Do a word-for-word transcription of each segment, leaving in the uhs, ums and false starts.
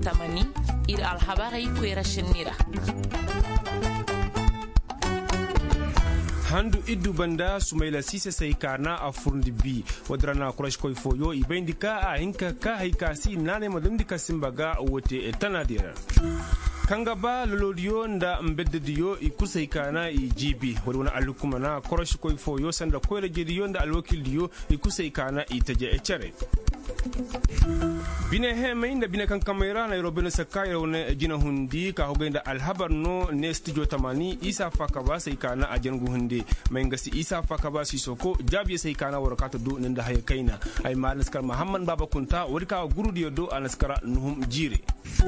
tamani ir alhabari kwera shinira. handu iddu banda sumaila sise sai kana a furndi bi wadrana kurash koy foyo ibendika a hinka ka haikasi nane madandika simbaga wote tanadira kanga ba lolodiyo nda mbeddediyo i kusai kana i jibi wadwana alukuma na kurash koy foyo sanda koyra jediyo nda alwakildiyo i kusai kana i taje echere bine he mainda bine kan kamera na robino sakaya wona jina hundi ka hogenda alhabar no ne studio tamani isa fakaba sai kana a jangu hundi mai ngasi isa fakaba si soko jabi sai kana warakata do nda hay kaina ay malaskar muhammad baba kunta warka gurudiyo do anaskara nuhum jire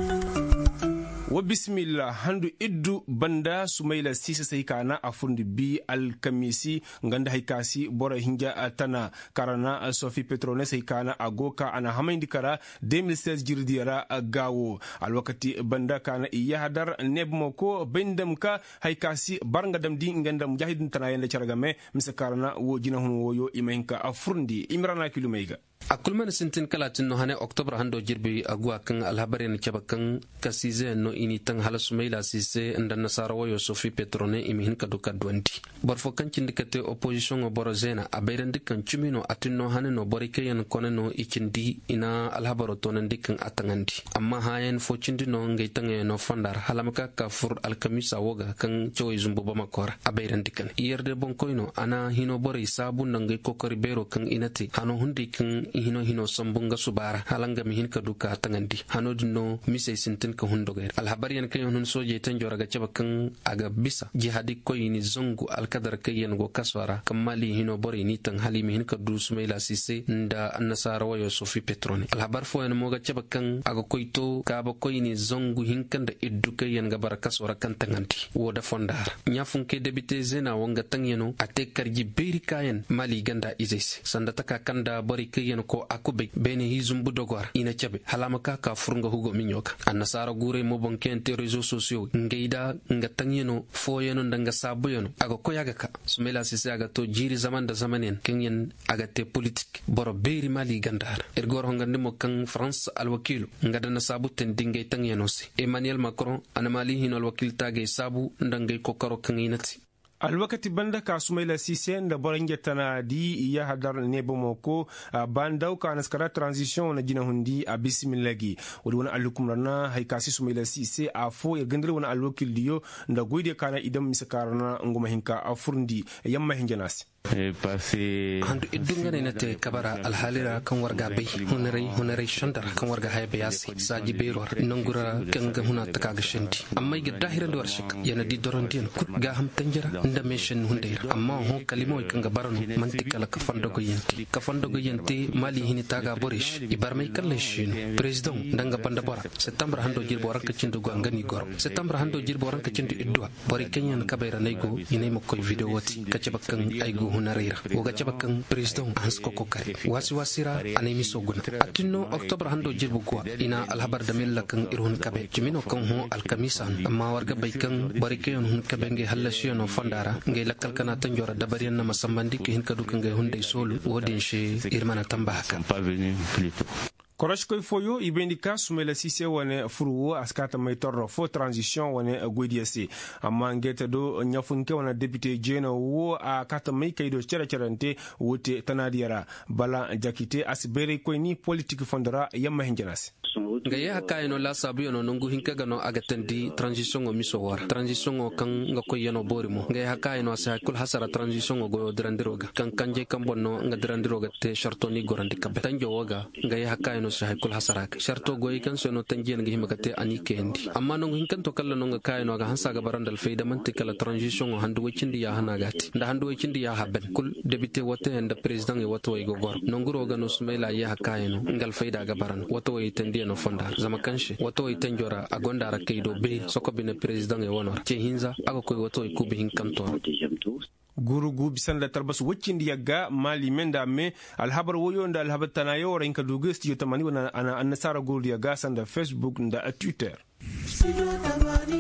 wa bismillah handu iddu banda sumaila sisa sai kana afundi bi alkamisi nganda haikasi bora hinja atana karana sofi petrone sai kana agoka ana hamaindi kara deux mille seize jirdiyara gawo alwakati banda kana iya hadar nebmoko bendam ka haikasi barnga damdi nganda mujahidin tana yanda charagame misakarana wo jina hun woyo imenka afundi imrana kilumeiga akulman sintin kalatin no hane october hando jirbi agwa kan alhabarin kebakan kasize no ini tan hala sumaila sise nda nasara wayo sofi petrone imihin kaduka dwanti barfo kan cindikate opposition o borozena abayran dikkan chumino atinno hane no borike yan koneno ikindi ina alhabaro tonan dikkan atangandi amma hayen fo cindino ngaitange no fandar halamaka kafur alkamisa woga kan choy zumbu bamakora abayran dikkan yerde bonkoino ana hino bori sabu nangai kokori bero kan inati hano hundi kan hino hino sambunga subara halanga mihin kaduka tangandi hano dino mise sintin ka hundoger alhabariyan kayon hun soje tan joraga cabakan aga bisa jihadi koyini zongu alkadar kayen go kaswara kamali hino bori ni tan hali mihin kadu sumaila sise nda annasara wayo sofi petrone alhabar fo en moga cabakan aga koyto kaba koyini zongu hinkanda iddu kayen ga barakaswara kan tangandi woda fondar nyafun ke debite zena wonga tangeno ate karji beri kayen mali ganda izes sanda taka kanda bori kayen ko akube bene hizum budogor ina chabe halamaka ka furunga hugo minyoka annasara gure mo bonkente réseaux sociaux ngeida ngatangeno foyeno ndanga saboyeno aga koyaga ka sumela sise aga to jiri zaman da zamanen kenyen aga te politique boro beri mali gandar ergor hongande mo kan france alwakilu ngadana sabu ten dingay tangeno si emmanuel macron anamali hino alwakil tage sabu ndangay kokaro kanginati alwakati banda ka sumaila sise nda borange tana di iya hadar nebo moko bandau ka naskara transition na jina hundi a bismillagi wadi wana alukum rana haikasi sumaila sise a fo ya gandri wana alwakil diyo nda goide kana idam misakarana ngoma hinka a furndi yamma hinjanasi handu idungane nate kabara alhalira kan warga bai hunare hunare shandar kan warga haybe yasi saji beror nangura kanga huna takaga shandi amma ga dahira da warshik yana di dorondian kut ga ham tanjara nda meshen hundeira amma ho kalimo kanga barano mantikala kafan dogo yenti kafan dogo yenti mali hini taga borish ibar mai kalle shin president danga panda bora september hando jir boran ka cindu go ngani goro september hando jir boran ka cindu idwa bori kenyan kabaira nego ine mo koy video wati kace bakkan aygo hunarira woga cabakan president hans koko kare wasi wasira anemi soguna atinno october hando jirbu kwa ina alhabar da milla kan irhun kabe jimino kan ho alkamisan amma warga baikan barikeyon hun kabe nge hallashiyo fandara nge lakkal kana tanjora dabariyan na masambandi ke hin kadu kan nge hunde solu wodin she irmana tambaka korosh koy foyo ibendika sumela sise wane furuwo askata may torro fo transition wane gwediasi amma ngeta do nyafunke wana député jena wo a kata may kaydo cera cerante wote tanadiara bala jakite asbere koy ni politique fondara yamma hinjanasi ngaye hakayeno la sabu yono nungu hinka gano agatendi transition o miso war transition o kan nga koy yeno borimo ngaye hakayeno asa kul hasara transition o go drandiroga kan kanje kambonno nga drandiroga te shartoni gorandi kabe tanjo woga ngaye hakayeno sa kul hasara sharto goy kan sono tanjien nga himakate ani kendi amma nungu hinkan to kala nungu kayeno ga hansa ga barandal feyda manti kala transition o handu wicindi ya hanagati nda handu wicindi ya haben kul député wote nda president e woto e go gor nungu roga no sumela ya hakayeno ngal feyda ga baran woto e tendi no fonda zama kanshi wato itanjora agonda rakaido be soko bine president e wonor ce hinza aga koy wato ikubi hinkanto guru gu bisan la tarbas wacindi yagga mali menda me alhabar woyo nda alhabar tanayo ranka dugu studio tamani wana ana annasara guru yagga sanda facebook nda twitter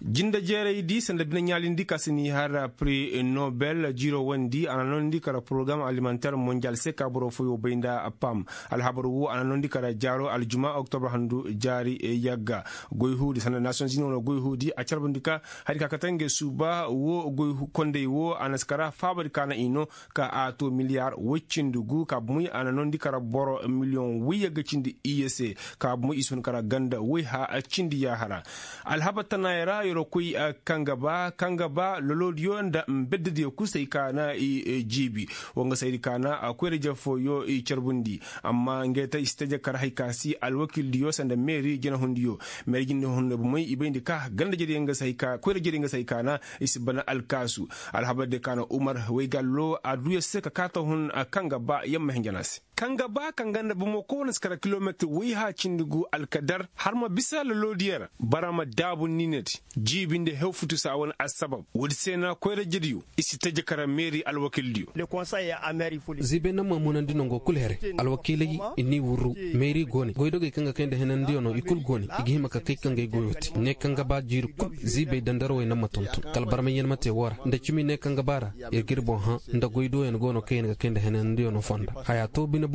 jinda jere di sanda bina nyalindi kasini har prix Nobel jiro wandi ananondi kara programme alimentaire mondial se kaburo foyo beinda pam alhabaru ananondi kara jaro aljuma octobre handu jari yagga goyhudi sanda nations union goyhudi a charbundika hari ka katange suba wo goyhu konde wo anaskara fabrika na ino ka ato milliard wichindugu ka bumi ananondi kara boro million wiyaga chindi iyese ka bumi isun kara ganda wi ha chindi yahara alhabatana yara yoro kuy kangaba kangaba lolodiyo nda mbedde kusai kana i jibi wonga sayri kana akwere jafo yo i charbundi amma ngeta istaje kar haykasi alwakil diyo sanda meri jena hundiyo meri jindi hunde bumay ibindi ka ganda jeri nga sayka kwere jeri nga saykana isbana alkasu alhabade kana umar waygallo aduya seka kata hun kangaba yamma henjanasi kangaba kanganda bumo ko naskara kilometer wi ha cindugu alkadar harma bisa lolodiyar barama dabu nineti jibinde hewfutu sa won asbab wodi sena ko re jediyo isi taje kara meri alwakildiyo le conseil ya ameri fuli zibe na mamuna dinongo kulhere alwakili inni wuru meri goni goydoge kanga kende henan diono ikul goni igihima ka kai kanga goyoti ne kanga ba jiru zibe dandaro na matonto kal barma yen mate wora nda cimi ne kanga bara irgir bon ha nda goydo en gono kene kende henan diono fonda hayato bin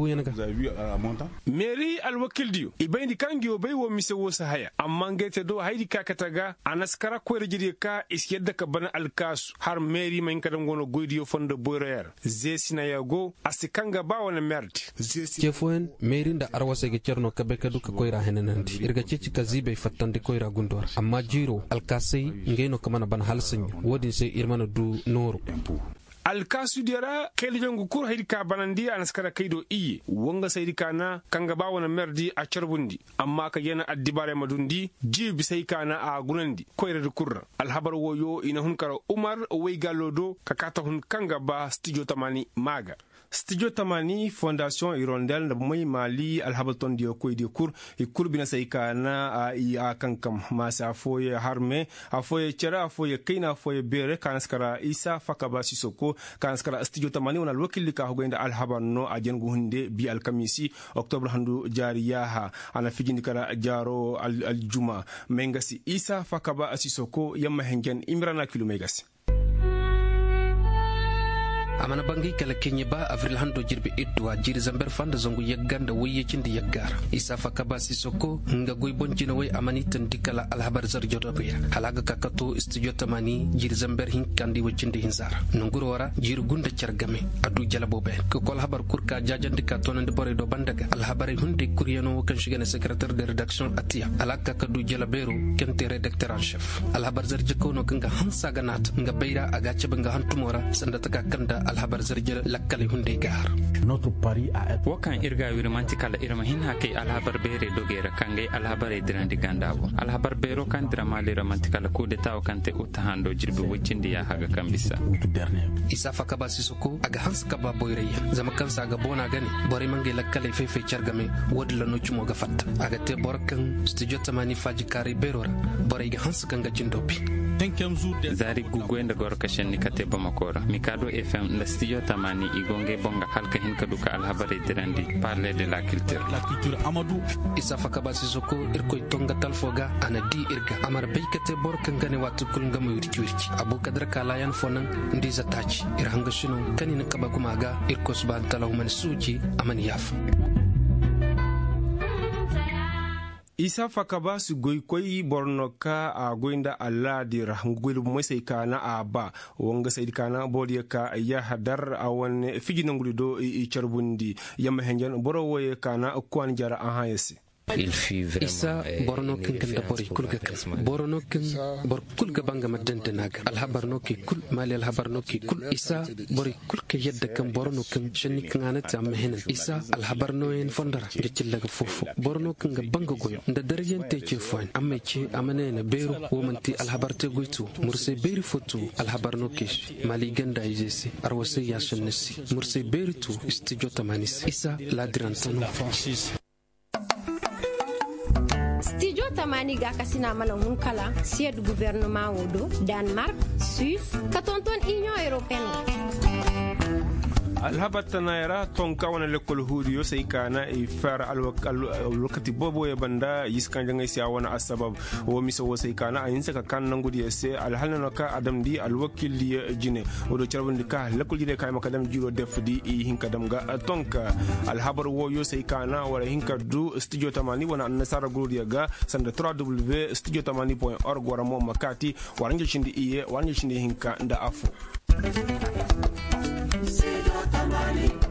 meri alwakildiyo ibayndi kangiyo bay wo mise wo sahaya amma ngete do haydi kakataga anaskara ko rejidi ka is yedda ka bana alkasu har meri man kadam gono goydiyo fonda boyroyer zesina yago asikanga ba wona merdi jefoen meri nda arwase ge cerno kabe kadu ka koyra henenandi irga ceci ka zibe fattande koyra gundor amma jiro alkasai ngeno kamana ban halsanyo wodin se irmana du noro alkasu dira kele jongu kur haydi ka banandi anaskara kaydo iye wonga saydi kana kanga ba wona merdi a charbundi amma ka yana addibare madundi jibi say kana a gunandi koyre kurra alhabar woyo ina hun kara umar way galodo ka kata hun kanga ba studio tamani maga studio tamani fondation irondel da moy mali alhabaton dio koy di kur e kurbina say kana a i a kankam masa foye harme a foye chera foye kaina foye bere kanaskara isa fakaba sisoko kanaskara studio tamani wona lokili ka hogoynda alhabanno a jengu hunde bi alkamisi octobre handu jariyaha ana fijindi kara jaro aljuma mengasi isa fakaba sisoko yamma hengen imrana kilomegasi amana bangi kala kenye ba avril hando jirbe edwa jiri zamber fanda zongu yagganda waye cindi yaggara isa fakabasi soko nga goy bonjina way amani tandikala alhabar zar jodobiya halaga kakato studio tamani jiri zamber hin kandi wacindi hinzara nunguro wara jiri gunda chargame adu jalabo be ko kol habar kurka jajandika tonande bore do bandaga alhabari hunde kuryano kan shigana secrétaire de rédaction atia alaka kadu jalabero kente rédacteur en chef alhabar zar jekono kanga hansa ganat nga beira aga cebanga hantumora sandataka kanda alhabar zarjir lakkale hunde gar notre pari a être wakan irga wirmanti kala irma hin hake alhabar bere dogera kangay alhabar edirandi gandabo alhabar bero kan drama le romanti kala coup d'état kante utahando jirbe wicindi ya haga kambisa isa fakaba sisoko aga hans kaba boyreya zama kansa aga bona gani bore mangi lakkale fefe chargame wodla no chumo ga fatta aga te borkan studio tamani faji kare berora bore ga hans kanga cindopi zari gugwenda gorka shenni kate bamakora mikado fm la studio tamani igonge bonga halka hin kaduka alhabare dirandi parler de la culture la culture amadou isa fakaba sisoko irkoy tonga talfoga ana di irga amar beykate borkan gane watu kul ngamu yurki yurki abu kadra kala yan fonan ndiza tachi irhanga shino kanina kaba kumaga irkos ban talahu man suji amani yaf isa fakaba su goykoi bornoka a goinda alla dira ngul moy kana aba wonga saydi kana bodi ka ya hadar awan fijina ngulido i charbundi yamma henjan boro woye kana kwan jara ahayese isa borono kin kan da bori kulga kan borono kin bor kulga banga madanta naga alhabar no ki kul mali alhabar no ki kul isa bori kul ke yadda kan borono kin shanni kan anata amma henan isa alhabar no en fondara ga cillaga fofu borono kin ga banga goyo da darajen te ce fan amma ce amane na beru wo manti alhabar te goytu murse beri fotu alhabar no ki mali ganda yesi arwase ya sunnasi murse beri tu istijo tamanis isa la dirantano studio tamani ga kasina mala hun kala sied gouvernement wodo Danemark Suisse katonton Union Européenne alhabatana yara tonka wana lekol hudiyo sai kana e far alwakati bobo ya banda yiskan janga isi wana asbab wo miso wo sai kana ayin saka kan nangudi se alhalna ka adam di alwakil li jine wodo charbandi ka lekol jide kay makadam jiro defdi e hinka dam ga tonka alhabar wo yo sai kana wala hinka du studio tamani wana nasara gurdiya ga sanda w w w studio tamani point org wara mo makati waranje shindi iye waranje shindi hinka nda afu Studio Tamani.